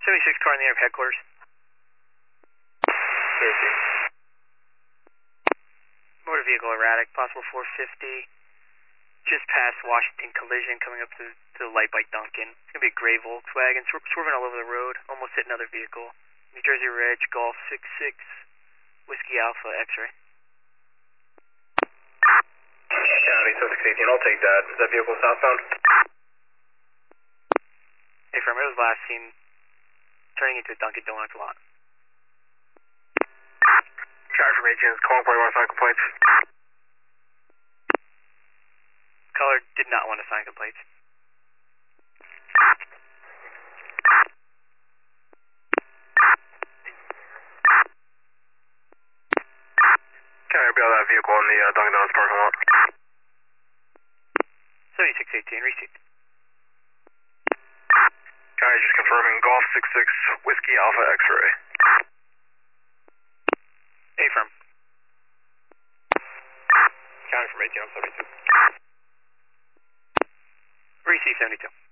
76 car in the air of headquarters. Motor vehicle erratic, possible 450. Just past Washington collision, coming up to the light by Duncan. It's going to be a gray Volkswagen, swerving all over the road, almost hit another vehicle. New Jersey Reg, Golf 66, Whiskey Alpha, X-ray. County 7618, I'll take that. Is that vehicle southbound? Hey, from it was last seen turning into a Dunkin' Donuts lot. Charge from agents, calling for motorcycle complaints. Caller did not want to sign complaints. Can I bail that vehicle in the Dunkin' Donuts parking lot? 7618, receipt. County just confirming Golf 66, Whiskey Alpha X-ray. Affirm. County from 18 on 72. Receipt 72.